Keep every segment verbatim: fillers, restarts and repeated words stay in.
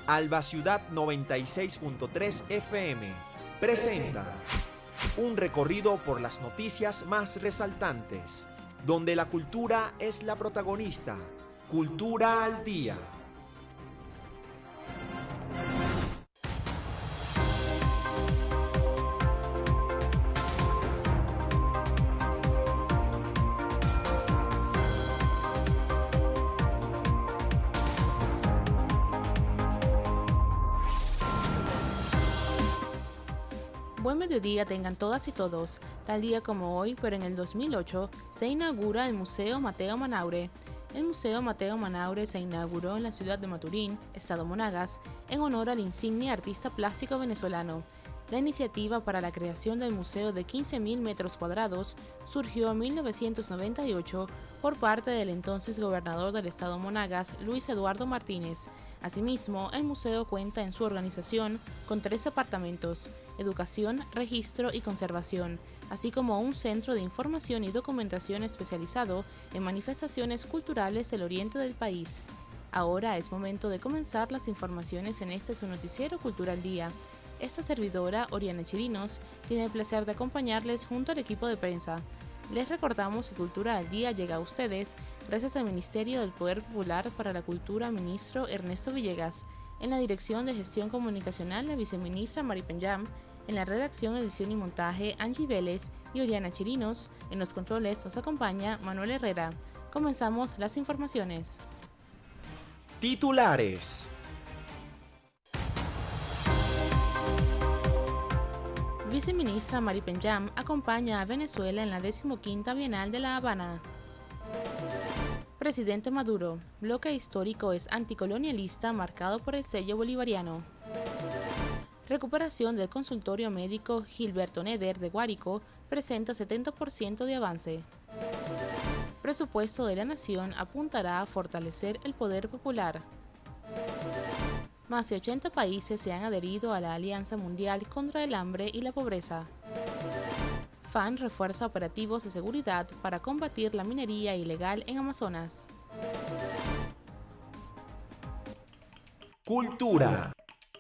Alba Ciudad noventa y seis punto tres F M presenta un recorrido por las noticias más resaltantes, donde la cultura es la protagonista. Cultura al Día. Buen mediodía tengan todas y todos. Tal día como hoy, pero en el dos mil ocho, se inaugura el Museo Mateo Manaure. El Museo Mateo Manaure se inauguró en la ciudad de Maturín, estado Monagas, en honor al insigne artista plástico venezolano. La iniciativa para la creación del museo de quince mil metros cuadrados surgió en mil novecientos noventa y ocho por parte del entonces gobernador del estado Monagas, Luis Eduardo Martínez. Asimismo, el museo cuenta en su organización con tres departamentos: educación, registro y conservación, así como un centro de información y documentación especializado en manifestaciones culturales del oriente del país. Ahora es momento de comenzar las informaciones en este su noticiero Cultura al Día. Esta servidora, Oriana Chirinos, tiene el placer de acompañarles junto al equipo de prensa. Les recordamos que Cultura al Día llega a ustedes gracias al Ministerio del Poder Popular para la Cultura, ministro Ernesto Villegas, en la Dirección de Gestión Comunicacional la viceministra Mari Penyam, en la redacción, edición y montaje Angie Vélez y Oriana Chirinos. En los controles nos acompaña Manuel Herrera. Comenzamos las informaciones. Titulares. Viceministra Mari Penyam acompaña a Venezuela en la decimoquinta Bienal de La Habana. Presidente Maduro, bloque histórico es anticolonialista marcado por el sello bolivariano. Recuperación del consultorio médico Gilberto Neder de Guárico presenta setenta por ciento de avance. Presupuesto de la Nación apuntará a fortalecer el poder popular. Más de ochenta países se han adherido a la Alianza Mundial contra el Hambre y la Pobreza. F A N refuerza operativos de seguridad para combatir la minería ilegal en Amazonas. Cultura.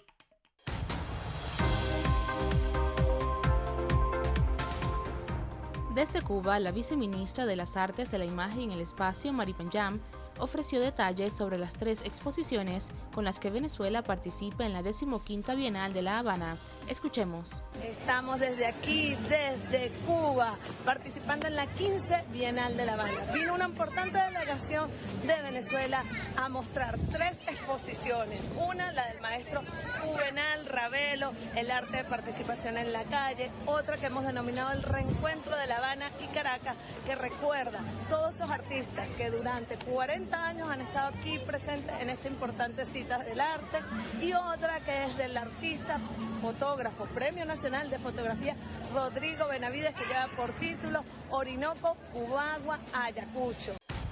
Desde Cuba, la viceministra de las Artes de la Imagen y el Espacio, Mari Penyam, ofreció detalles sobre las tres exposiciones con las que Venezuela participa en la decimoquinta Bienal de La Habana. Escuchemos. Estamos desde aquí, desde Cuba, participando en la quince Bienal de La Habana. Vino una importante delegación de Venezuela a mostrar tres exposiciones. Una, la del maestro Juvenal Ravelo, el arte de participación en la calle. Otra que hemos denominado el Reencuentro de La Habana y Caracas, que recuerda todos esos artistas que durante cuarenta años han estado aquí presentes en esta importante cita del arte. Y otra que es del artista fotógrafo, Premio Nacional de Fotografía, Rodrigo Benavides, que lleva por título Orinoco, Cubagua, Ayacucho.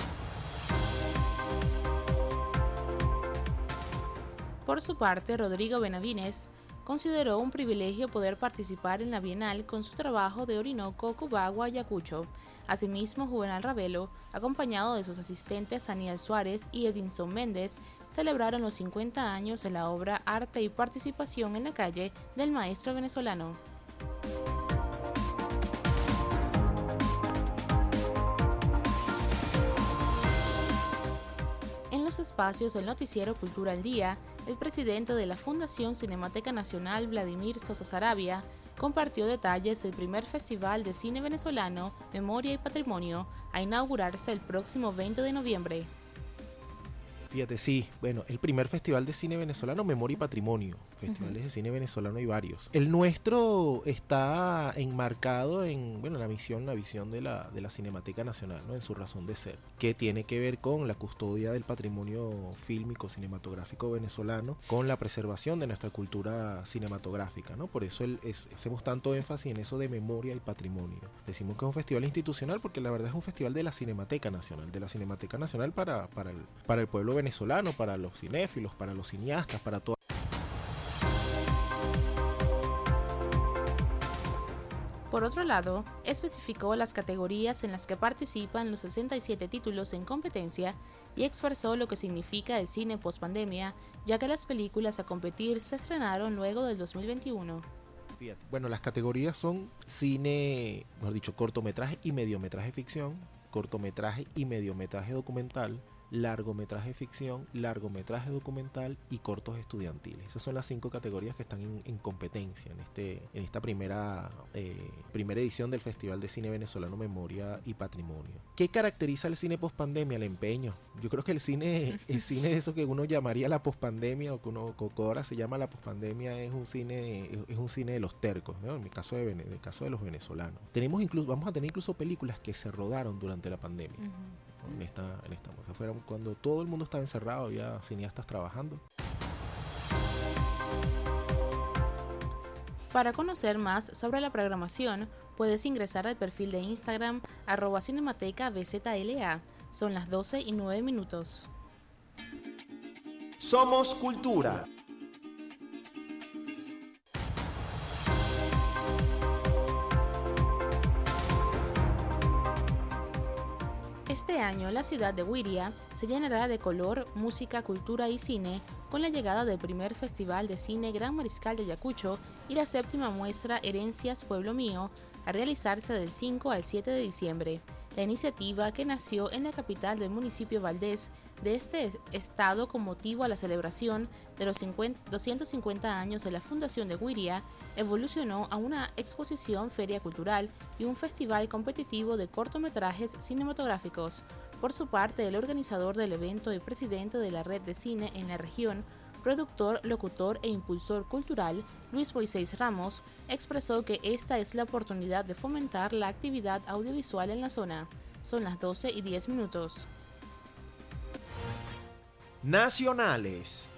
Por su parte, Rodrigo Benavides consideró un privilegio poder participar en la Bienal con su trabajo de Orinoco, Cubagua, Ayacucho. Asimismo, Juvenal Ravelo, acompañado de sus asistentes Aniel Suárez y Edinson Méndez, celebraron los cincuenta años de la obra Arte y Participación en la Calle del maestro venezolano. En los espacios del noticiero Cultura al Día, el presidente de la Fundación Cinemateca Nacional, Vladimir Sosa Saravia, compartió detalles del primer Festival de Cine Venezolano, Memoria y Patrimonio, a inaugurarse el próximo veinte de noviembre. Fíjate, sí, bueno, el primer Festival de Cine Venezolano, Memoria y Patrimonio. Festivales uh-huh. de cine venezolano hay varios. El nuestro está enmarcado en, bueno, la misión, la visión de la, de la Cinemateca Nacional, ¿no? En su razón de ser, que tiene que ver con la custodia del patrimonio fílmico cinematográfico venezolano, con la preservación de nuestra cultura cinematográfica, ¿no? Por eso el, es, hacemos tanto énfasis en eso de memoria y patrimonio. Decimos que es un festival institucional porque la verdad es un festival de la Cinemateca Nacional, de la Cinemateca Nacional para, para, el, para el pueblo venezolano, para los cinéfilos, para los cineastas, para todo. Por otro lado, especificó las categorías en las que participan los sesenta y siete títulos en competencia y expresó lo que significa el cine post-pandemia, ya que las películas a competir se estrenaron luego del dos mil veintiuno. Fíjate, bueno, las categorías son cine, mejor dicho, cortometraje y mediometraje ficción, cortometraje y mediometraje documental, largometraje ficción, largometraje documental y cortos estudiantiles. Esas son las cinco categorías que están en, en competencia en este en esta primera eh, primera edición del Festival de Cine Venezolano Memoria y Patrimonio. ¿Qué caracteriza el cine pospandemia? El empeño. Yo creo que el cine el cine de eso que uno llamaría la pospandemia o que uno que ahora se llama la pospandemia es un cine es un cine de los tercos, ¿no? En el caso de en el caso de los venezolanos. Tenemos incluso vamos a tener incluso películas que se rodaron durante la pandemia. Uh-huh. En esta, en esta, o sea, fueron cuando todo el mundo estaba encerrado, ya cineastas trabajando. Para conocer más sobre la programación, puedes ingresar al perfil de Instagram arroba cinemateca B Z L A. Son las doce y nueve minutos. Somos Cultura. Este año la ciudad de Whiria se llenará de color, música, cultura y cine con la llegada del primer Festival de Cine Gran Mariscal de Ayacucho y la séptima muestra Herencias Pueblo Mío, a realizarse del cinco al siete de diciembre. La iniciativa, que nació en la capital del municipio Valdés de este estado con motivo a la celebración de los doscientos cincuenta años de la fundación de Whiria, evolucionó a una exposición, feria cultural y un festival competitivo de cortometrajes cinematográficos. Por su parte, el organizador del evento y presidente de la red de cine en la región, productor, locutor e impulsor cultural, Luis Moisés Ramos, expresó que esta es la oportunidad de fomentar la actividad audiovisual en la zona. Son las doce y diez minutos. Nacionales.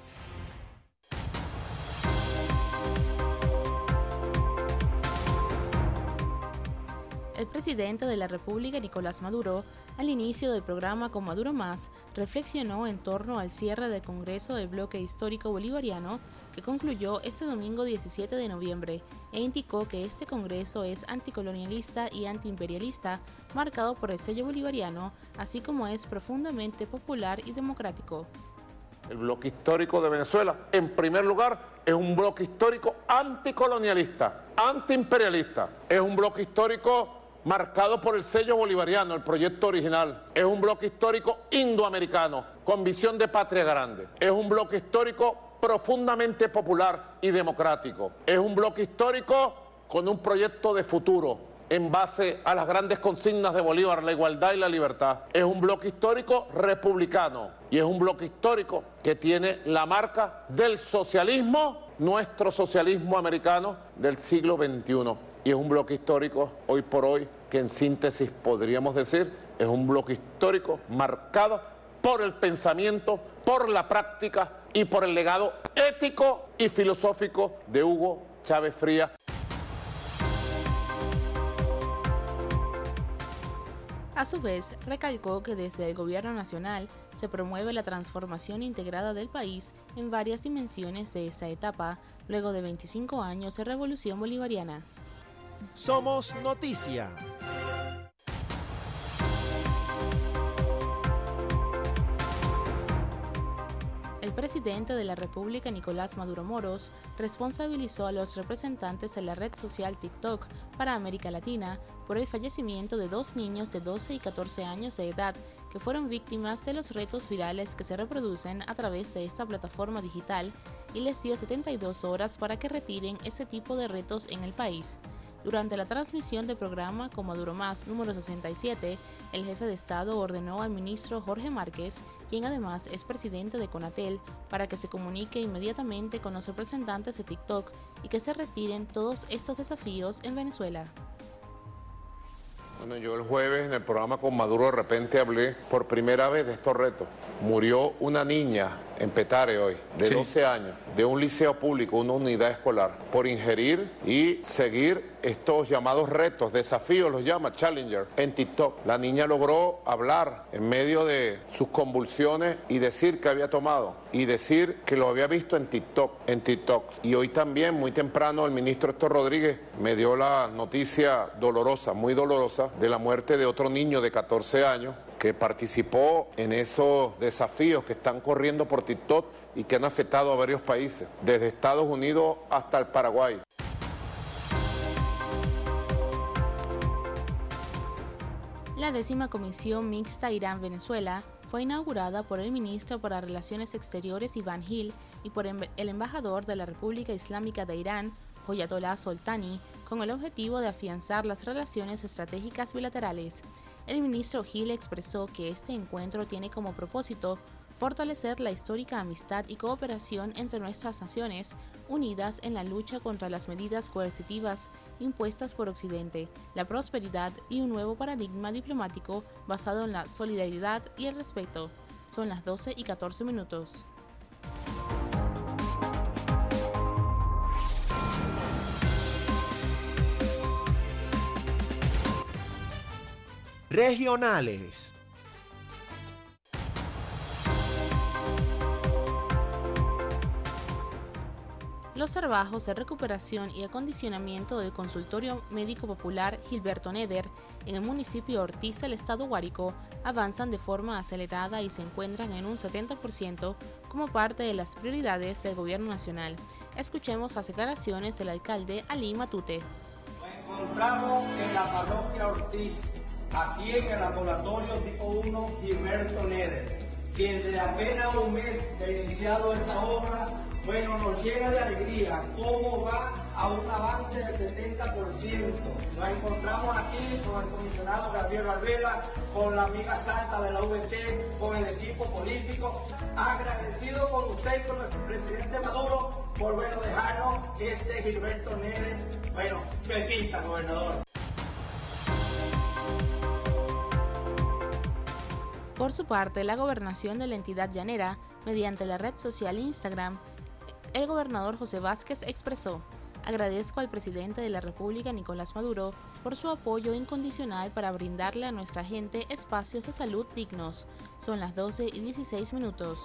El presidente de la República, Nicolás Maduro, al inicio del programa Con Maduro Más, reflexionó en torno al cierre del Congreso del Bloque Histórico Bolivariano, que concluyó este domingo diecisiete de noviembre, e indicó que este Congreso es anticolonialista y antiimperialista, marcado por el sello bolivariano, así como es profundamente popular y democrático. El bloque histórico de Venezuela, en primer lugar, es un bloque histórico anticolonialista, antiimperialista. Es un bloque histórico marcado por el sello bolivariano, el proyecto original. Es un bloque histórico indoamericano, con visión de patria grande. Es un bloque histórico profundamente popular y democrático. Es un bloque histórico con un proyecto de futuro, en base a las grandes consignas de Bolívar, la igualdad y la libertad. Es un bloque histórico republicano y es un bloque histórico que tiene la marca del socialismo, nuestro socialismo americano del siglo veintiuno. Y es un bloque histórico, hoy por hoy, que en síntesis podríamos decir, es un bloque histórico marcado por el pensamiento, por la práctica y por el legado ético y filosófico de Hugo Chávez Frías. A su vez, recalcó que desde el gobierno nacional se promueve la transformación integrada del país en varias dimensiones de esta etapa, luego de veinticinco años de revolución bolivariana. Somos Noticia. El presidente de la República, Nicolás Maduro Moros, responsabilizó a los representantes de la red social TikTok para América Latina por el fallecimiento de dos niños de doce y catorce años de edad que fueron víctimas de los retos virales que se reproducen a través de esta plataforma digital, y les dio setenta y dos horas para que retiren ese tipo de retos en el país. Durante la transmisión del programa Con Maduro Más número sesenta y siete, el jefe de Estado ordenó al ministro Jorge Márquez, quien además es presidente de Conatel, para que se comunique inmediatamente con los representantes de TikTok y que se retiren todos estos desafíos en Venezuela. Bueno, yo el jueves en el programa Con Maduro de repente hablé por primera vez de estos retos. Murió una niña en Petare hoy, de Sí. doce años, de un liceo público, una unidad escolar, por ingerir y seguir estos llamados retos, desafíos, los llama Challenger, en TikTok. La niña logró hablar en medio de sus convulsiones y decir que había tomado, y decir que lo había visto en TikTok, en TikTok. Y hoy también, muy temprano, el ministro Héctor Rodríguez me dio la noticia dolorosa, muy dolorosa, de la muerte de otro niño de catorce años que participó en esos desafíos que están corriendo por TikTok y que han afectado a varios países, desde Estados Unidos hasta el Paraguay. La décima Comisión Mixta Irán-Venezuela fue inaugurada por el ministro para Relaciones Exteriores Iván Gil y por el embajador de la República Islámica de Irán, Oyatollah Soltani, con el objetivo de afianzar las relaciones estratégicas bilaterales. El ministro Gil expresó que este encuentro tiene como propósito fortalecer la histórica amistad y cooperación entre nuestras naciones, unidas en la lucha contra las medidas coercitivas impuestas por Occidente, la prosperidad y un nuevo paradigma diplomático basado en la solidaridad y el respeto. Son las doce y catorce minutos. Regionales. Los trabajos de recuperación y acondicionamiento del consultorio médico popular Gilberto Neder en el municipio Ortiz del estado Guárico avanzan de forma acelerada y se encuentran en un setenta por ciento como parte de las prioridades del gobierno nacional. Escuchemos las declaraciones del alcalde Ali Matute. Nos encontramos en la parroquia Ortiz, aquí en el laboratorio tipo uno Gilberto Neder, quien desde apenas un mes de iniciado esta obra, bueno, nos llena de alegría cómo va a un avance del setenta por ciento. Nos encontramos aquí con el comisionado Gabriel Arbela, con la amiga Santa de la U V T, con el equipo político, agradecido con usted y con nuestro presidente Maduro por, bueno, dejarnos este Gilberto Neder, bueno, pepita, gobernador. Por su parte, la gobernación de la entidad llanera, mediante la red social Instagram, el gobernador José Vázquez expresó: agradezco al presidente de la República, Nicolás Maduro, por su apoyo incondicional para brindarle a nuestra gente espacios de salud dignos. Son las doce y dieciséis minutos.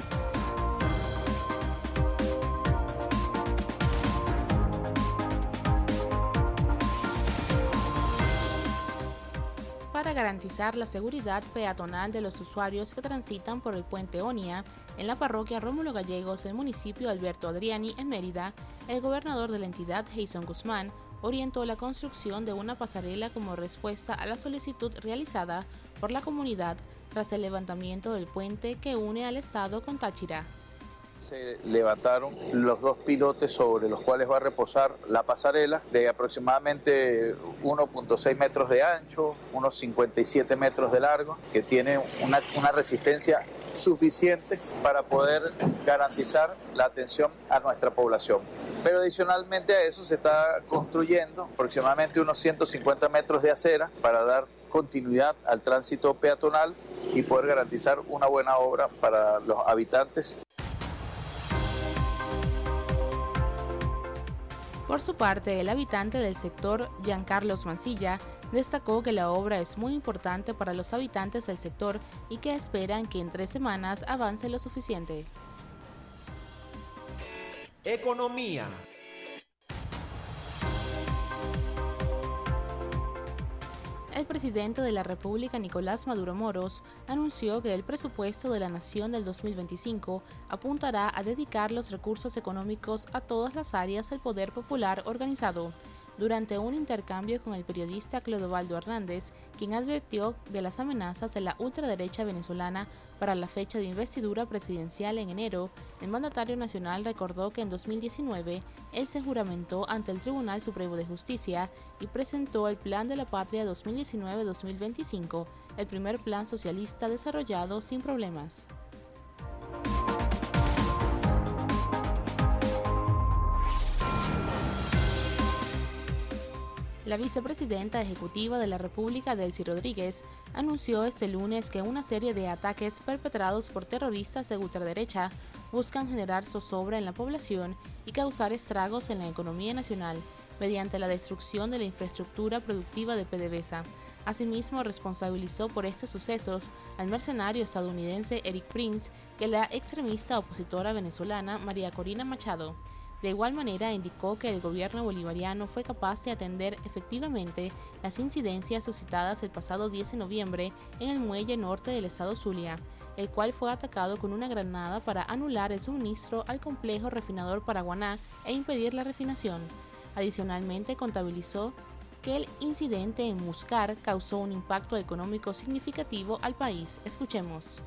Para garantizar la seguridad peatonal de los usuarios que transitan por el puente Onia, en la parroquia Rómulo Gallegos del municipio Alberto Adriani, en Mérida, el gobernador de la entidad, Jason Guzmán, orientó la construcción de una pasarela como respuesta a la solicitud realizada por la comunidad tras el levantamiento del puente que une al estado con Táchira. Se levantaron los dos pilotes sobre los cuales va a reposar la pasarela de aproximadamente uno punto seis metros de ancho, unos cincuenta y siete metros de largo, que tiene una, una resistencia suficiente para poder garantizar la atención a nuestra población. Pero adicionalmente a eso se está construyendo aproximadamente unos ciento cincuenta metros de acera para dar continuidad al tránsito peatonal y poder garantizar una buena obra para los habitantes. Por su parte, el habitante del sector, Giancarlos Mancilla, destacó que la obra es muy importante para los habitantes del sector y que esperan que en tres semanas avance lo suficiente. Economía. El presidente de la República, Nicolás Maduro Moros, anunció que el presupuesto de la Nación del dos mil veinticinco apuntará a dedicar los recursos económicos a todas las áreas del poder popular organizado. Durante un intercambio con el periodista Clodovaldo Hernández, quien advirtió de las amenazas de la ultraderecha venezolana para la fecha de investidura presidencial en enero, el mandatario nacional recordó que en dos mil diecinueve él se juramentó ante el Tribunal Supremo de Justicia y presentó el Plan de la Patria dos mil diecinueve a dos mil veinticinco, el primer plan socialista desarrollado sin problemas. La vicepresidenta ejecutiva de la República, Delcy Rodríguez, anunció este lunes que una serie de ataques perpetrados por terroristas de ultraderecha buscan generar zozobra en la población y causar estragos en la economía nacional mediante la destrucción de la infraestructura productiva de PDVSA. Asimismo, responsabilizó por estos sucesos al mercenario estadounidense Eric Prince y a la extremista opositora venezolana María Corina Machado. De igual manera, indicó que el gobierno bolivariano fue capaz de atender efectivamente las incidencias suscitadas el pasado diez de noviembre en el muelle norte del estado Zulia, el cual fue atacado con una granada para anular el suministro al complejo refinador Paraguaná e impedir la refinación. Adicionalmente, contabilizó que el incidente en Muscar causó un impacto económico significativo al país. Escuchemos.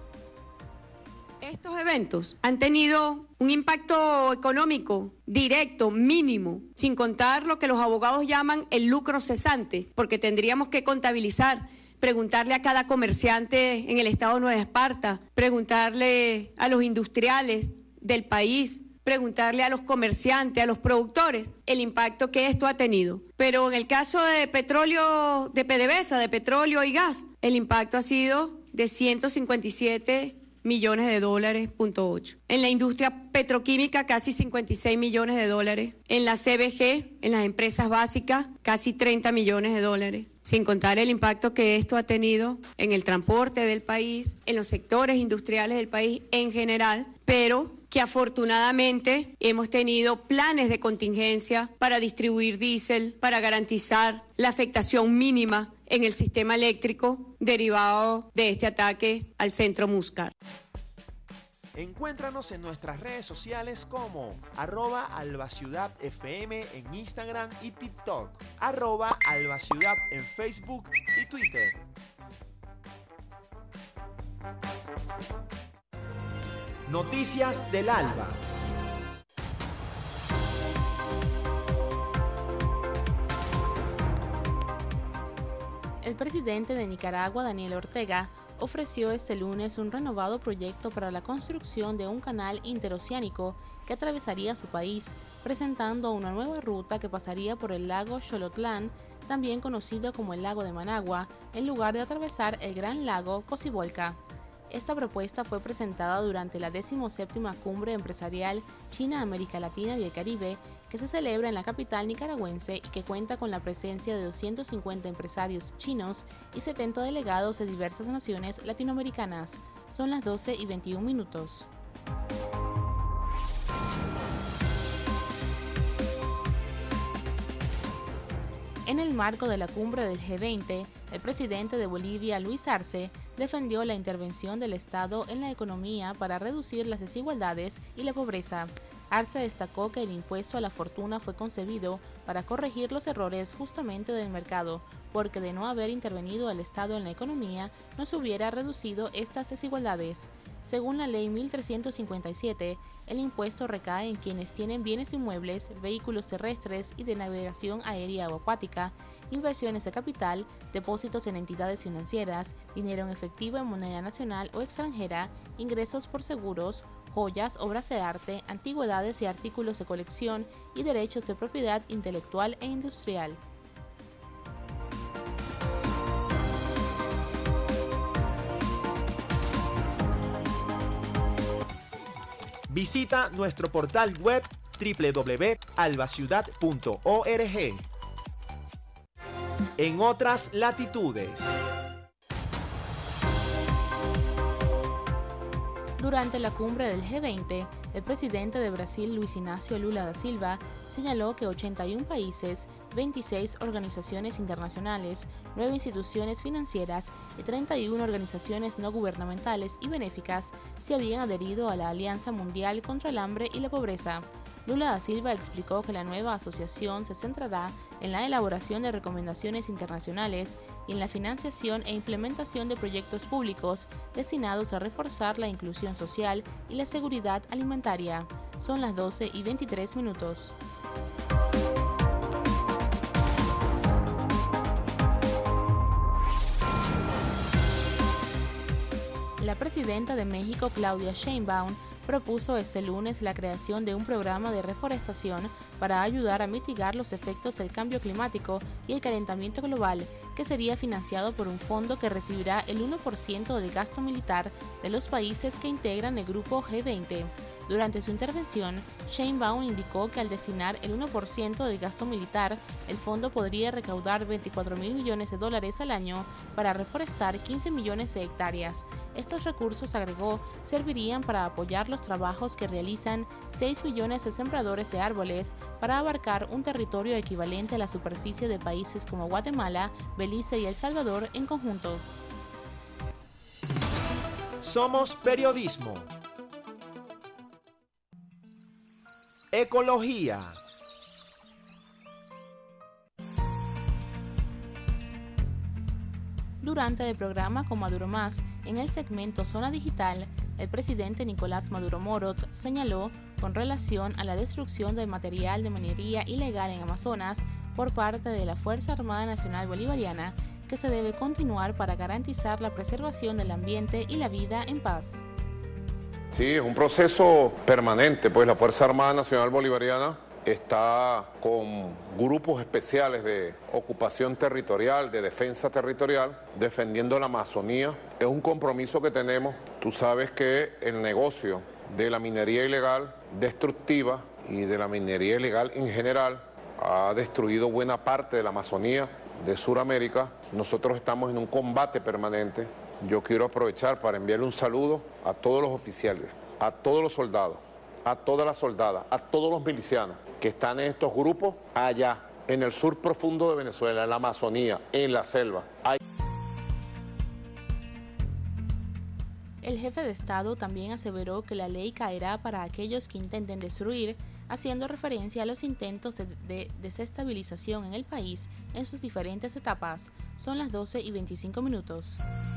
Estos eventos han tenido un impacto económico directo, mínimo, sin contar lo que los abogados llaman el lucro cesante, porque tendríamos que contabilizar, preguntarle a cada comerciante en el estado de Nueva Esparta, preguntarle a los industriales del país, preguntarle a los comerciantes, a los productores, el impacto que esto ha tenido. Pero en el caso de petróleo, de PDVSA, de petróleo y gas, el impacto ha sido de ciento cincuenta y siete millones de dólares, punto ocho. En la industria petroquímica, casi cincuenta y seis millones de dólares. En la C B G, en las empresas básicas, casi treinta millones de dólares. Sin contar el impacto que esto ha tenido en el transporte del país, en los sectores industriales del país en general, pero que afortunadamente hemos tenido planes de contingencia para distribuir diésel, para garantizar la afectación mínima en el sistema eléctrico derivado de este ataque al centro Muscar. Encuéntranos en nuestras redes sociales como arroba albaciudad fm en Instagram y TikTok, arroba albaciudad en Facebook y Twitter. Noticias del Alba. El presidente de Nicaragua, Daniel Ortega, ofreció este lunes un renovado proyecto para la construcción de un canal interoceánico que atravesaría su país, presentando una nueva ruta que pasaría por el lago Xolotlán, también conocido como el lago de Managua, en lugar de atravesar el gran lago Cocibolca. Esta propuesta fue presentada durante la decimoséptima Cumbre Empresarial China, América Latina y el Caribe, que se celebra en la capital nicaragüense y que cuenta con la presencia de doscientos cincuenta empresarios chinos y setenta delegados de diversas naciones latinoamericanas. Son las doce y veintiún minutos. En el marco de la cumbre del G veinte, el presidente de Bolivia, Luis Arce, defendió la intervención del Estado en la economía para reducir las desigualdades y la pobreza. Arce destacó que el impuesto a la fortuna fue concebido para corregir los errores justamente del mercado, porque de no haber intervenido el Estado en la economía, no se hubiera reducido estas desigualdades. Según la Ley mil trescientos cincuenta y siete, el impuesto recae en quienes tienen bienes inmuebles, vehículos terrestres y de navegación aérea o acuática, inversiones de capital, depósitos en entidades financieras, dinero en efectivo en moneda nacional o extranjera, ingresos por seguros, joyas, obras de arte, antigüedades y artículos de colección y derechos de propiedad intelectual e industrial. Visita nuestro portal web doble u doble u doble u punto albaciudad punto org. En otras latitudes. Durante la cumbre del G veinte, el presidente de Brasil, Luis Inácio Lula da Silva, señaló que ochenta y un países, veintiséis organizaciones internacionales, nueve instituciones financieras y treinta y una organizaciones no gubernamentales y benéficas se habían adherido a la Alianza Mundial contra el Hambre y la Pobreza. Lula da Silva explicó que la nueva asociación se centrará en la elaboración de recomendaciones internacionales y en la financiación e implementación de proyectos públicos destinados a reforzar la inclusión social y la seguridad alimentaria. Son las doce y veintitrés minutos. La presidenta de México, Claudia Sheinbaum, propuso este lunes la creación de un programa de reforestación para ayudar a mitigar los efectos del cambio climático y el calentamiento global, que sería financiado por un fondo que recibirá el uno por ciento del gasto militar de los países que integran el grupo G veinte. Durante su intervención, Sheinbaum indicó que al destinar el uno por ciento del gasto militar, el fondo podría recaudar veinticuatro mil millones de dólares al año para reforestar quince millones de hectáreas. Estos recursos, agregó, servirían para apoyar los trabajos que realizan seis millones de sembradores de árboles para abarcar un territorio equivalente a la superficie de países como Guatemala, Belice y El Salvador en conjunto. Somos periodismo. Ecología. Durante el programa Con Maduro Más, en el segmento Zona Digital, el presidente Nicolás Maduro Moros señaló, con relación a la destrucción del material de minería ilegal en Amazonas por parte de la Fuerza Armada Nacional Bolivariana, que se debe continuar para garantizar la preservación del ambiente y la vida en paz. Sí, es un proceso permanente, pues la Fuerza Armada Nacional Bolivariana está con grupos especiales de ocupación territorial, de defensa territorial, defendiendo la Amazonía. Es un compromiso que tenemos. Tú sabes que el negocio de la minería ilegal destructiva y de la minería ilegal en general ha destruido buena parte de la Amazonía de Sudamérica. Nosotros estamos en un combate permanente. Yo quiero aprovechar para enviarle un saludo a todos los oficiales, a todos los soldados, a todas las soldadas, a todos los milicianos que están en estos grupos allá, en el sur profundo de Venezuela, en la Amazonía, en la selva. Hay... El jefe de Estado también aseveró que la ley caerá para aquellos que intenten destruir, haciendo referencia a los intentos de, de desestabilización en el país en sus diferentes etapas. Son las doce y veinticinco minutos.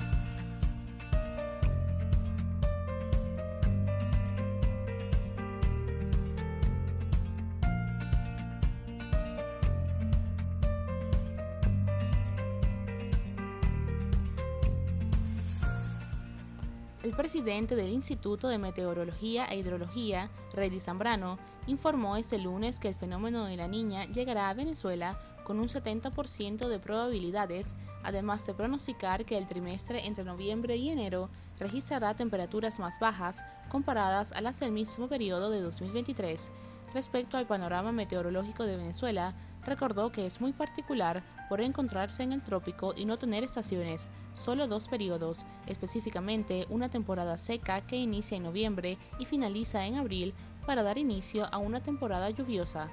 El presidente del Instituto de Meteorología e Hidrología, Reddy Zambrano, informó este lunes que el fenómeno de la Niña llegará a Venezuela con un setenta por ciento de probabilidades, además de pronosticar que el trimestre entre noviembre y enero registrará temperaturas más bajas comparadas a las del mismo periodo de dos mil veintitrés. Respecto al panorama meteorológico de Venezuela, recordó que es muy particular por encontrarse en el trópico y no tener estaciones, solo dos periodos, específicamente una temporada seca que inicia en noviembre y finaliza en abril para dar inicio a una temporada lluviosa.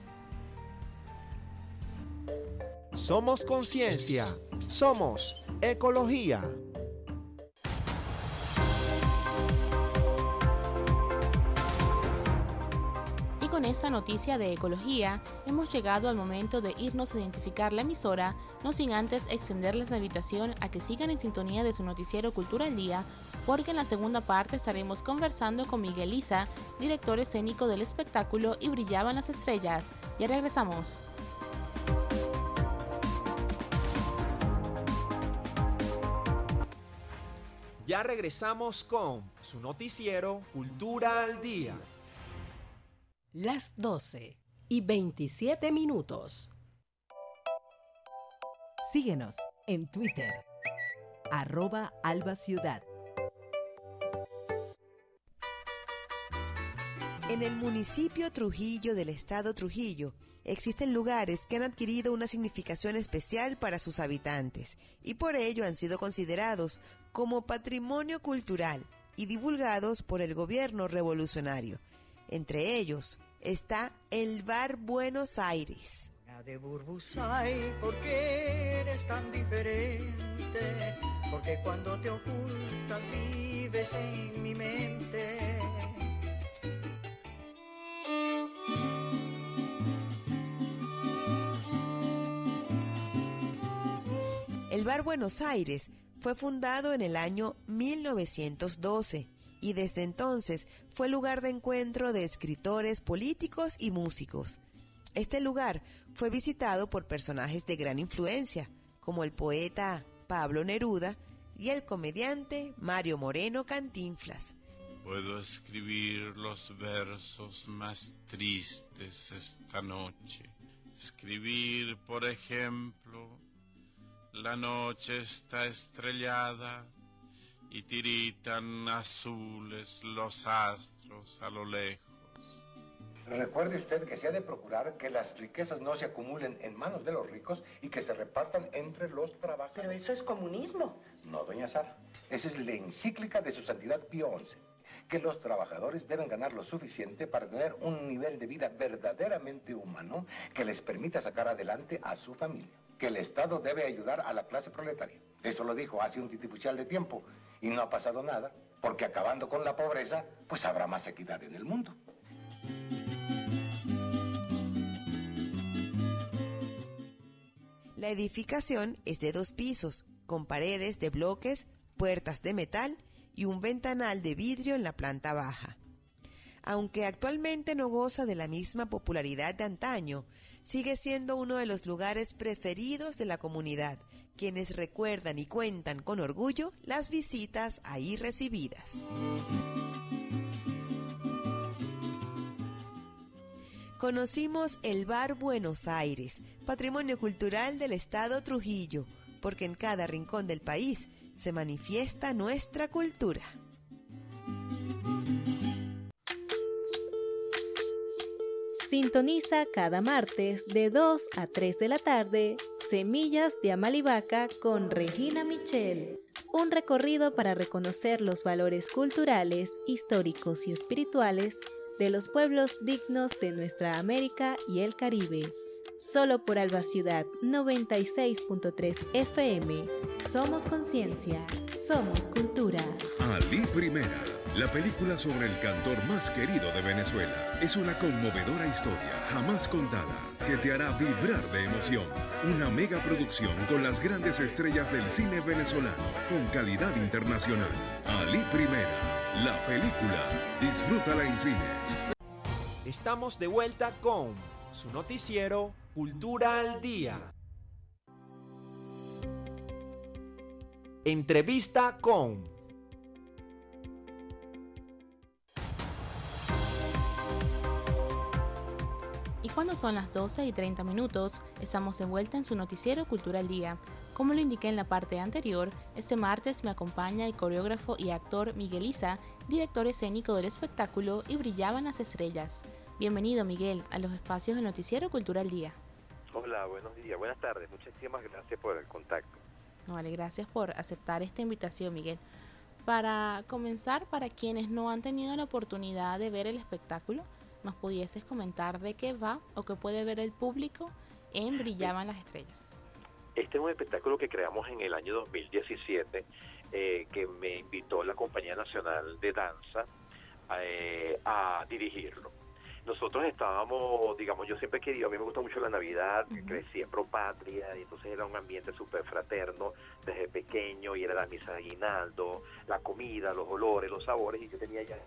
Somos conciencia, somos ecología. Con esta noticia de ecología, hemos llegado al momento de irnos a identificar la emisora, no sin antes extenderles la invitación a que sigan en sintonía de su noticiero Cultura al Día, porque en la segunda parte estaremos conversando con Miguel Isa, director escénico del espectáculo Y Brillaban las Estrellas. Ya regresamos. Ya regresamos con su noticiero Cultura al Día. Las doce y veintisiete minutos. Síguenos en Twitter, arroba Alba Ciudad. En el municipio Trujillo del estado Trujillo, existen lugares que han adquirido una significación especial para sus habitantes y por ello han sido considerados como patrimonio cultural y divulgados por el gobierno revolucionario. Entre ellos está el Bar Buenos Aires. De Burbusay, ¿por qué eres tan diferente? Porque cuando te ocultas vives en mi mente. El Bar Buenos Aires fue fundado en el año mil novecientos doce. Y desde entonces fue lugar de encuentro de escritores, políticos y músicos. Este lugar fue visitado por personajes de gran influencia, como el poeta Pablo Neruda y el comediante Mario Moreno Cantinflas. Puedo escribir los versos más tristes esta noche. Escribir, por ejemplo, la noche está estrellada y tiritan azules los astros a lo lejos. Recuerde usted que se ha de procurar que las riquezas no se acumulen en manos de los ricos y que se repartan entre los trabajadores. Pero eso es comunismo. No, doña Sara. Esa es la encíclica de su santidad Pío once, que los trabajadores deben ganar lo suficiente para tener un nivel de vida verdaderamente humano que les permita sacar adelante a su familia, que el Estado debe ayudar a la clase proletaria. Eso lo dijo hace un titipuchal de tiempo y no ha pasado nada, porque acabando con la pobreza, pues habrá más equidad en el mundo. La edificación es de dos pisos, con paredes de bloques, puertas de metal y un ventanal de vidrio en la planta baja. Aunque actualmente no goza de la misma popularidad de antaño, sigue siendo uno de los lugares preferidos de la comunidad, quienes recuerdan y cuentan con orgullo las visitas ahí recibidas. Conocimos el Bar Buenos Aires, patrimonio cultural del estado Trujillo, porque en cada rincón del país se manifiesta nuestra cultura. Sintoniza cada martes de dos a tres de la tarde Semillas de Amalivaca con Regina Michel. Un recorrido para reconocer los valores culturales, históricos y espirituales de los pueblos dignos de nuestra América y el Caribe. Solo por Alba Ciudad noventa y seis punto tres F M. Somos conciencia, somos cultura. Ali Primera, la película sobre el cantor más querido de Venezuela. Es una conmovedora historia jamás contada que te hará vibrar de emoción. Una mega producción con las grandes estrellas del cine venezolano con calidad internacional. Ali Primera, la película. Disfrútala en cines. Estamos de vuelta con su noticiero Cultura al Día. Entrevista con... Y cuando son las doce y treinta minutos, estamos de vuelta en su noticiero Cultura al Día. Como lo indiqué en la parte anterior, este martes me acompaña el coreógrafo y actor Miguel Isa, director escénico del espectáculo Y brillaban las estrellas. Bienvenido, Miguel, a los espacios del noticiero Cultura al Día. Hola, buenos días, buenas tardes. Muchísimas gracias por el contacto. Vale, gracias por aceptar esta invitación, Miguel. Para comenzar, para quienes no han tenido la oportunidad de ver el espectáculo, ¿nos pudieses comentar de qué va o qué puede ver el público en Brillaban las Estrellas? Este es un espectáculo que creamos en el año dos mil diecisiete, eh, que me invitó la Compañía Nacional de Danza eh, a dirigirlo. Nosotros estábamos, digamos, yo siempre he querido, a mí me gusta mucho la Navidad, uh-huh. crecí en Pro Patria, y entonces era un ambiente súper fraterno desde pequeño, y era la misa de aguinaldo, la comida, los olores, los sabores, y yo tenía ya...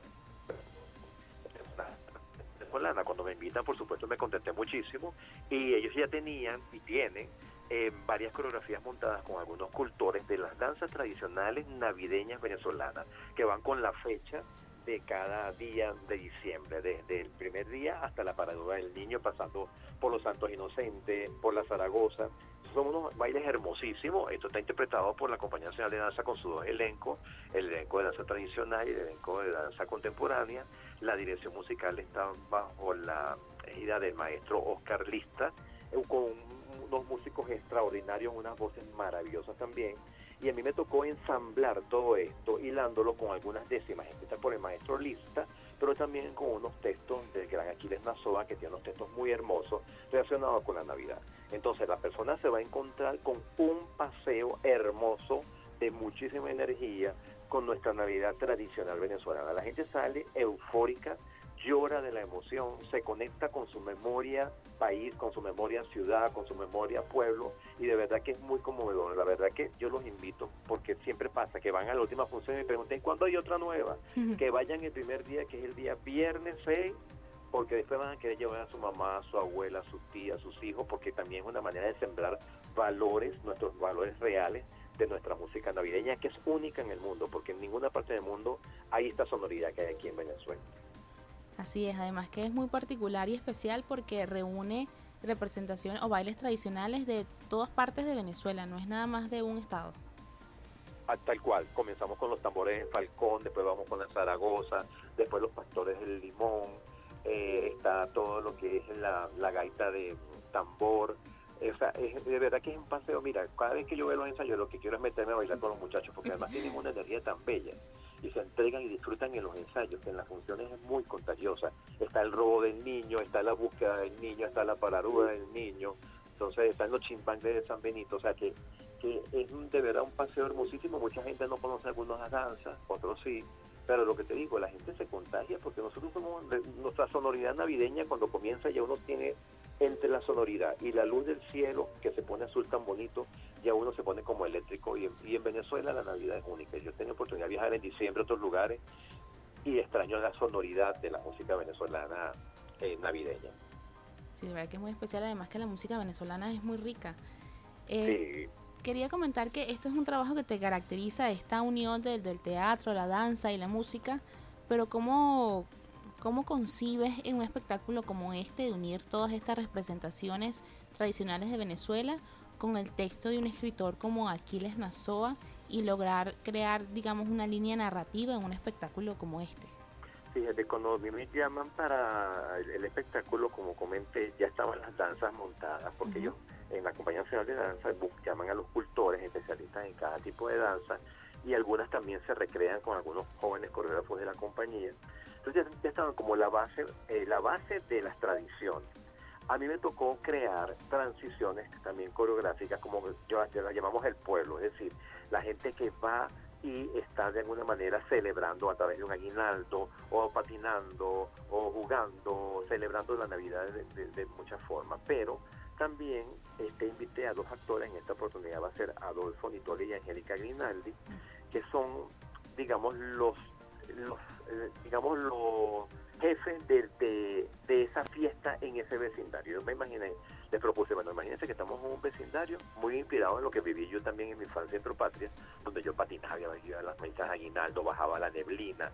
Cuando me invitan, por supuesto, me contenté muchísimo, y ellos ya tenían y tienen eh, varias coreografías montadas con algunos cultores de las danzas tradicionales navideñas venezolanas, que van con la fecha de cada día de diciembre, desde el primer día hasta la paradura del niño, pasando por los Santos Inocentes, por la Zaragoza. Son unos bailes hermosísimos. Esto está interpretado por la Compañía Nacional de Danza con sus dos elencos, el elenco de danza tradicional y el elenco de danza contemporánea. La dirección musical está bajo la égida del maestro Oscar Lista, con unos músicos extraordinarios, unas voces maravillosas también. Y a mí me tocó ensamblar todo esto, hilándolo con algunas décimas escritas por el maestro Lista, pero también con unos textos del gran Aquiles Nazoa, que tiene unos textos muy hermosos relacionados con la Navidad. Entonces la persona se va a encontrar con un paseo hermoso de muchísima energía con nuestra Navidad tradicional venezolana. La gente sale eufórica, llora de la emoción, se conecta con su memoria país, con su memoria ciudad, con su memoria pueblo, y de verdad que es muy conmovedor. La verdad que yo los invito, porque siempre pasa que van a la última función y me preguntan ¿cuándo hay otra nueva? Uh-huh. Que vayan el primer día, que es el día viernes seis, porque después van a querer llevar a su mamá, a su abuela, a su tía, a sus hijos, porque también es una manera de sembrar valores, nuestros valores reales de nuestra música navideña, que es única en el mundo, porque en ninguna parte del mundo hay esta sonoridad que hay aquí en Venezuela. Así es, además que es muy particular y especial porque reúne representaciones o bailes tradicionales de todas partes de Venezuela, no es nada más de un estado. Ah, tal cual, comenzamos con los tambores de Falcón, después vamos con la Zaragoza, después los pastores del Limón, eh, está todo lo que es la, la gaita de tambor. O sea, es, de verdad que es un paseo. Mira, cada vez que yo veo los ensayos, lo que quiero es meterme a bailar con los muchachos, porque además tienen una energía tan bella y se entregan y disfrutan en los ensayos, que en las funciones es muy contagiosa. Está el robo del niño, está la búsqueda del niño, está la pararuda del niño, entonces están los chimpanzés de San Benito, o sea que, que es de verdad un paseo hermosísimo. Mucha gente no conoce algunas danzas, otros sí, pero lo que te digo, la gente se contagia porque nosotros somos, nuestra sonoridad navideña cuando comienza ya uno tiene, entre la sonoridad y la luz del cielo que se pone azul tan bonito, ya uno se pone como eléctrico, y en, y en Venezuela la Navidad es única. Yo tengo oportunidad de viajar en diciembre a otros lugares y extraño la sonoridad de la música venezolana eh, navideña. Sí, de verdad que es muy especial, además que la música venezolana es muy rica. Eh, sí. Quería comentar que esto es un trabajo que te caracteriza, esta unión del, del teatro, la danza y la música, pero ¿cómo, cómo concibes en un espectáculo como este de unir todas estas representaciones tradicionales de Venezuela con el texto de un escritor como Aquiles Nazoa y lograr crear, digamos, una línea narrativa en un espectáculo como este? Fíjate, cuando a mí me llaman para el, el espectáculo, como comenté, ya estaban las danzas montadas, porque uh-huh. ellos en la Compañía Nacional de Danza llaman a los cultores, especialistas en cada tipo de danza, y algunas también se recrean con algunos jóvenes coreógrafos de la compañía. Entonces ya, ya estaban como la base, eh, la base de las tradiciones. A mí me tocó crear transiciones también coreográficas, como yo, yo la llamamos el pueblo, es decir, la gente que va y está de alguna manera celebrando a través de un aguinaldo, o patinando, o jugando, celebrando la Navidad de, de, de muchas formas. Pero también este, invité a dos actores, en esta oportunidad va a ser Adolfo Nitoli y Angélica Grinaldi, que son, digamos, los, los eh, digamos, los jefes de, de, de esa fiesta en ese vecindario. Yo me imaginé, les propuse, bueno, imagínense que estamos en un vecindario muy inspirado en lo que viví yo también en mi infancia en Propatria, donde yo patinaba, iba a las mesas de aguinaldo, bajaba la neblina,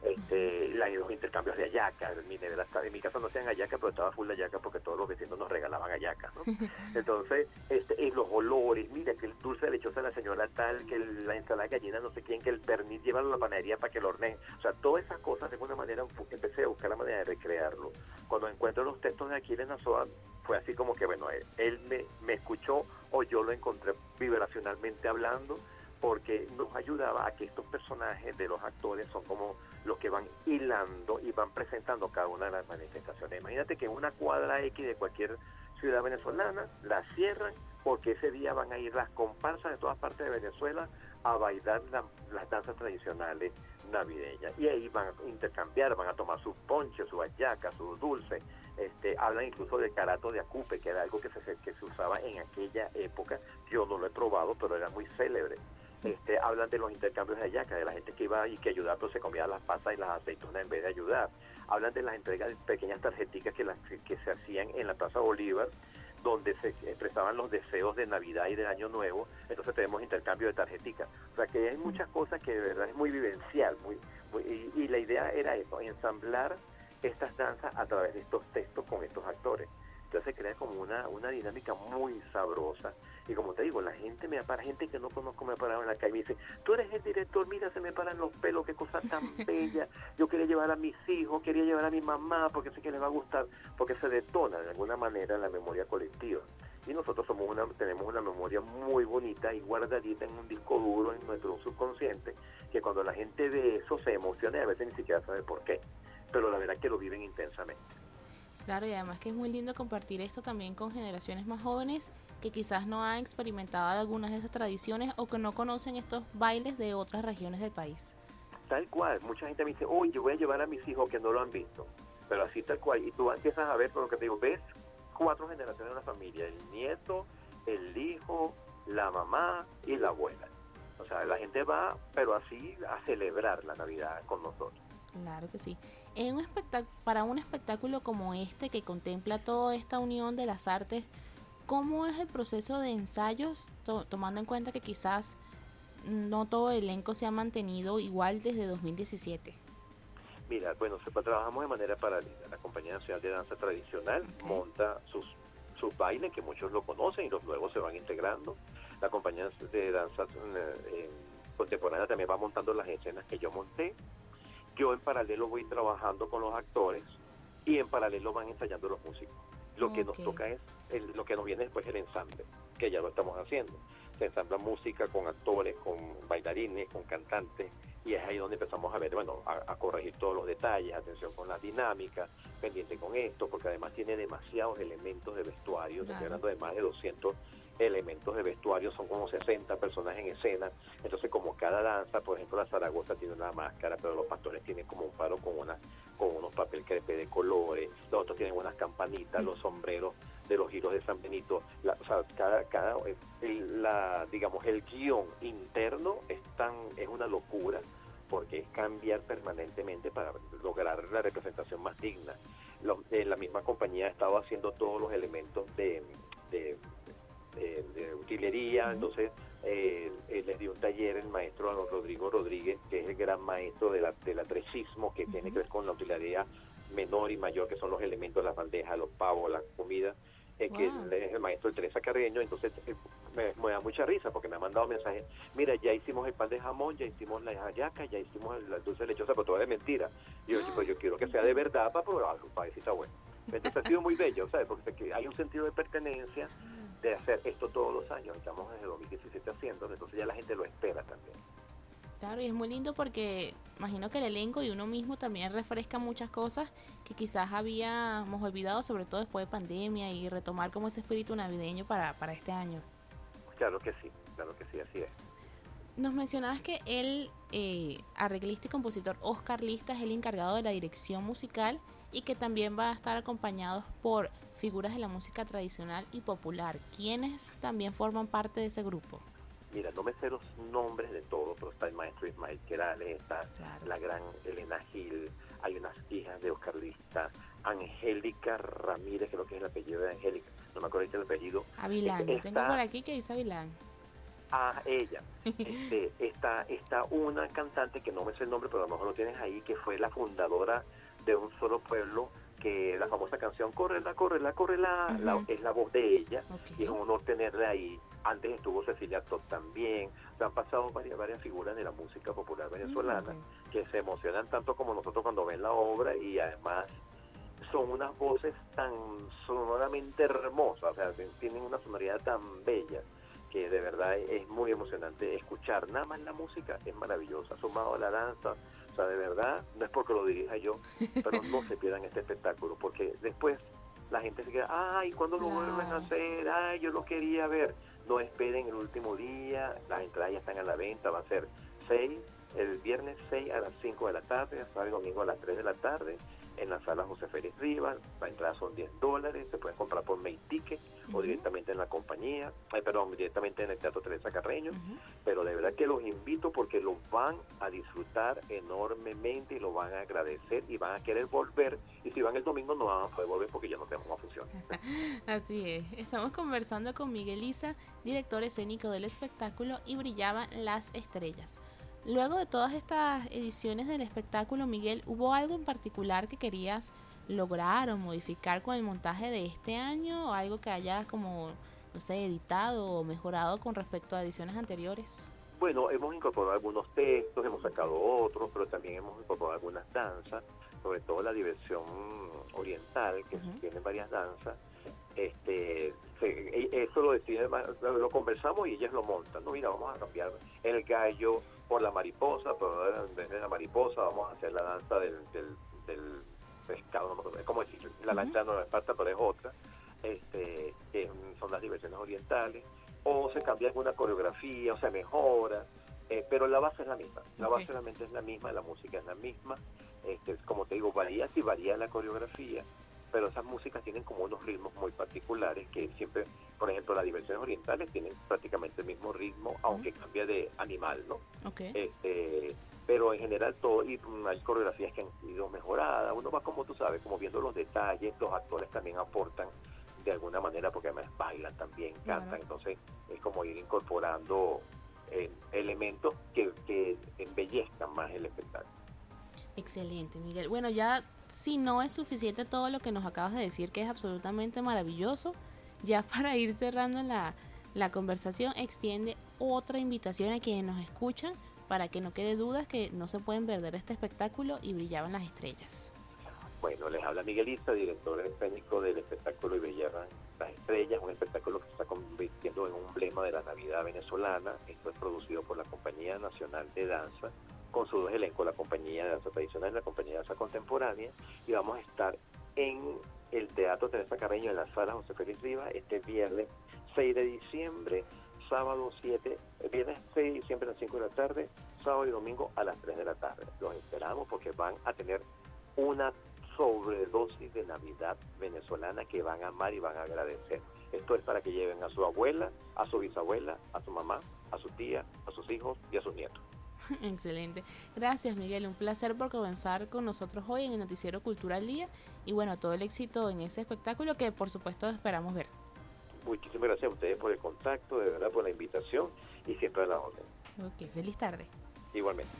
este, la, los intercambios de hallacas. Mi nevera, en mi casa no hacían hallacas, pero estaba full de hallacas porque todos los vecinos nos regalaban hallacas, ¿no? Entonces, este, y los olores, mira que el dulce de lechosa de la señora tal, que el, la ensalada de gallina no sé quién, que el pernil, llévalo a la panadería para que lo horneen. O sea, todas esas cosas de alguna manera empecé a buscar la manera de recrearlo. Cuando encuentro los textos de Aquiles Nazoa, fue así como que, bueno, él, él me, me escuchó o yo lo encontré vibracionalmente hablando, porque nos ayudaba a que estos personajes de los actores son como los que van hilando y van presentando cada una de las manifestaciones. Imagínate que una cuadra X de cualquier ciudad venezolana la cierran porque ese día van a ir las comparsas de todas partes de Venezuela a bailar la, las danzas tradicionales navideñas, y ahí van a intercambiar, van a tomar sus ponches, sus hallacas, sus dulces. Este, hablan incluso de carato de acupe, que era algo que se, que se usaba en aquella época. Yo no lo he probado, pero era muy célebre. Este, hablan de los intercambios de hallacas, de la gente que iba y que ayudaba, pero se comía las pasas y las aceitunas en vez de ayudar. Hablan de las entregas de pequeñas tarjeticas que, las, que se hacían en la Plaza Bolívar, donde se expresaban los deseos de Navidad y del Año Nuevo. Entonces tenemos intercambio de tarjeticas. O sea que hay muchas cosas que de verdad es muy vivencial, muy, muy y, y la idea era eso, ensamblar estas danzas a través de estos textos con estos actores. Entonces se crea como una, una dinámica muy sabrosa. Y como te digo, la gente me para, gente que no conozco me ha parado en la calle y me dice, tú eres el director, mira, se me paran los pelos, qué cosa tan bella. Yo quería llevar a mis hijos, quería llevar a mi mamá, porque sé que les va a gustar, porque se detona de alguna manera la memoria colectiva. Y nosotros somos una, tenemos una memoria muy bonita y guardadita en un disco duro en nuestro subconsciente, que cuando la gente ve eso se emociona y a veces ni siquiera sabe por qué. Pero la verdad es que lo viven intensamente. Claro, y además que es muy lindo compartir esto también con generaciones más jóvenes que quizás no han experimentado algunas de esas tradiciones o que no conocen estos bailes de otras regiones del país. Tal cual, mucha gente me dice, oye, yo voy a llevar a mis hijos que no lo han visto, pero así tal cual, y tú empiezas a ver, por lo que te digo, ves cuatro generaciones de una familia, el nieto, el hijo, la mamá y la abuela. O sea, la gente va, pero así, a celebrar la Navidad con nosotros. Claro que sí. En un espectac- para un espectáculo como este que contempla toda esta unión de las artes, ¿cómo es el proceso de ensayos, to- tomando en cuenta que quizás no todo el elenco se ha mantenido igual desde dos mil diecisiete? Mira, bueno, se, trabajamos de manera paralela. La Compañía Nacional de Danza Tradicional okay. monta sus, sus bailes, que muchos lo conocen y los nuevos se van integrando. La Compañía de Danza eh, Contemporánea también va montando las escenas que yo monté. Yo en paralelo voy trabajando con los actores y en paralelo van ensayando los músicos. Lo okay. que nos toca es, el, lo que nos viene después es el ensamble, que ya lo estamos haciendo. Se ensambla música con actores, con bailarines, con cantantes, y es ahí donde empezamos a ver, bueno, a, a corregir todos los detalles, atención con la dinámica, pendiente con esto, porque además tiene demasiados elementos de vestuario, claro. Estoy hablando de más de doscientos elementos de vestuario, son como sesenta personas en escena, entonces como cada danza, por ejemplo la Zaragoza tiene una máscara, pero los pastores tienen como un paro con una con unos papel crepé de colores, los otros tienen unas campanitas, los sombreros de los giros de San Benito, la, o sea, cada, cada el, la, digamos, el guión interno es tan, es una locura, porque es cambiar permanentemente para lograr la representación más digna. Lo, eh, la misma compañía ha estado haciendo todos los elementos de, de, de, de utilería, uh-huh. entonces eh, eh, les dio un taller el maestro Rodrigo Rodríguez, que es el gran maestro de la, del atrecismo, que uh-huh. tiene que ver con la utilería menor y mayor, que son los elementos, las bandejas, los pavos, la comida, eh, wow. que es el maestro de Teresa Carreño. Entonces eh, me, me da mucha risa porque me han mandado mensajes, mira, ya hicimos el pan de jamón, ya hicimos la hallaca, ya hicimos el, el dulce lechosa, pero todo es mentira. Y yo, pues, yo quiero que sea de verdad para probarlo, para ver si está bueno. Entonces ha sido muy bello, ¿sabes? Porque hay un sentido de pertenencia de hacer esto todos los años. Estamos desde dos mil diecisiete haciendo, entonces ya la gente lo espera también. Claro, y es muy lindo porque imagino que el elenco y uno mismo también refresca muchas cosas que quizás habíamos olvidado, sobre todo después de pandemia, y retomar como ese espíritu navideño para, para este año. Claro que sí, claro que sí, así es. Nos mencionabas que el eh, arreglista y compositor Oscar Lista es el encargado de la dirección musical y que también va a estar acompañado por figuras de la música tradicional y popular. ¿Quiénes también forman parte de ese grupo? Mira, no me sé los nombres de todos, pero está el maestro Ismael Querales, está claro, la gran Elena Gil, hay unas hijas de Oscar Lista, Angélica Ramírez, creo que es el apellido de Angélica, no me acuerdo el apellido. Avilán, este, tengo por aquí que dice Avilán. Ah, ella. Este, está, está una cantante que no me sé el nombre, pero a lo mejor lo tienes ahí, que fue la fundadora de Un Solo Pueblo, que la famosa canción Córrela, Córrela, Córrela, uh-huh. la, es la voz de ella, okay. y es un honor tenerla ahí. Antes estuvo Cecilia Todd también. O sea, han pasado varias, varias figuras de la música popular venezolana uh-huh. que se emocionan tanto como nosotros cuando ven la obra, y además son unas voces tan sonoramente hermosas, o sea, tienen una sonoridad tan bella que de verdad es muy emocionante escuchar. Nada más la música es maravillosa, sumado a la danza. O sea, de verdad, no es porque lo dirija yo, pero no se pierdan este espectáculo, porque después la gente se queda, ay, ¿cuándo lo claro. vuelven a hacer? Ay, yo lo quería ver. No esperen el último día, las entradas ya están a la venta, va a ser seis, el viernes seis a las cinco de la tarde, hasta el domingo a las tres de la tarde, en la sala José Félix Rivas. Las entradas son diez dólares, se pueden comprar por Mail Ticket uh-huh. o directamente en la compañía, ay, perdón, directamente en el Teatro Teresa Carreño, uh-huh. pero de verdad que los invito porque los van a disfrutar enormemente y lo van a agradecer y van a querer volver, y si van el domingo no van a poder volver porque ya no tenemos más funciones. Así es, estamos conversando con Miguel Isa, director escénico del espectáculo Y Brillaban las Estrellas. Luego de todas estas ediciones del espectáculo, Miguel, ¿hubo algo en particular que querías lograr o modificar con el montaje de este año, o algo que hayas como, no sé, editado o mejorado con respecto a ediciones anteriores? Bueno, hemos incorporado algunos textos, hemos sacado otros, pero también hemos incorporado algunas danzas, sobre todo la diversión oriental, que uh-huh. tiene varias danzas. Este, se, eso lo decide, lo conversamos y ellas lo montan, no, mira, vamos a cambiar el gallo por la mariposa, pero en vez de la mariposa vamos a hacer la danza del, del, del pescado, no sé cómo decir, la lancha no es parte, pero es otra, este, que son las diversiones orientales, o se cambia alguna coreografía, o se mejora, eh, pero la base es la misma, la okay. base realmente es la misma, la música es la misma, este, como te digo, varía si varía la coreografía, pero esas músicas tienen como unos ritmos muy particulares que siempre, por ejemplo, las diversiones orientales tienen prácticamente el mismo ritmo, aunque uh-huh. cambia de animal, ¿no? Okay. Este, pero en general todo, y hay coreografías que han sido mejoradas, uno va como tú sabes, como viendo los detalles, los actores también aportan de alguna manera, porque además bailan también, cantan, uh-huh. entonces es como ir incorporando eh, elementos que, que embellezcan más el espectáculo. Excelente, Miguel. Bueno, ya si no es suficiente todo lo que nos acabas de decir, que es absolutamente maravilloso, ya para ir cerrando la, la conversación, extiende otra invitación a quienes nos escuchan para que no quede dudas que no se pueden perder este espectáculo y brillaban las estrellas. Bueno, les habla Miguel Isa, director escénico del espectáculo Y Brillaban las Estrellas, un espectáculo que se está convirtiendo en un emblema de la Navidad venezolana. Esto es producido por la Compañía Nacional de Danza, con sus dos elencos, la Compañía de Danza Tradicional y la Compañía de Danza Contemporánea, y vamos a estar en el Teatro Teresa Carreño, en la Sala José Félix Rivas, este viernes seis de diciembre, sábado siete, viernes seis de diciembre a las cinco de la tarde, sábado y domingo a las tres de la tarde. Los esperamos porque van a tener una sobredosis de Navidad venezolana que van a amar y van a agradecer. Esto es para que lleven a su abuela, a su bisabuela, a su mamá, a su tía, a sus hijos y a sus nietos. Excelente. Gracias, Miguel. Un placer por comenzar con nosotros hoy en el Noticiero Cultural Día. Y bueno, todo el éxito en ese espectáculo que por supuesto esperamos ver. Muchísimas gracias a ustedes por el contacto, de verdad por la invitación y siempre a la orden. Ok, feliz tarde. Igualmente.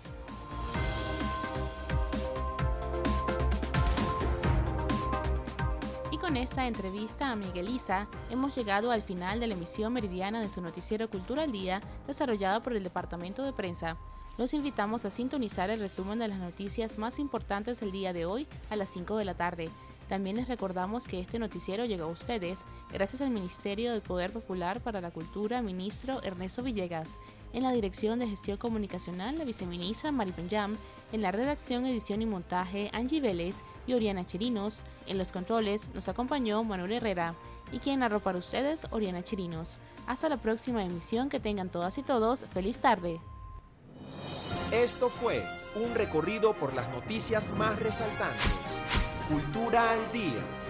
Con esta entrevista a Miguel Isa, hemos llegado al final de la emisión meridiana de su Noticiero Cultural Día, desarrollado por el Departamento de Prensa. Los invitamos a sintonizar el resumen de las noticias más importantes del día de hoy a las cinco de la tarde. También les recordamos que este noticiero llegó a ustedes gracias al Ministerio del Poder Popular para la Cultura, ministro Ernesto Villegas. En la Dirección de Gestión Comunicacional, la viceministra Mari Penyam. En la redacción, edición y montaje, Angie Vélez y Oriana Chirinos. En los controles nos acompañó Manuel Herrera. Y quien narró para ustedes, Oriana Chirinos. Hasta la próxima emisión, que tengan todas y todos feliz tarde. Esto fue un recorrido por las noticias más resaltantes. Cultura al día.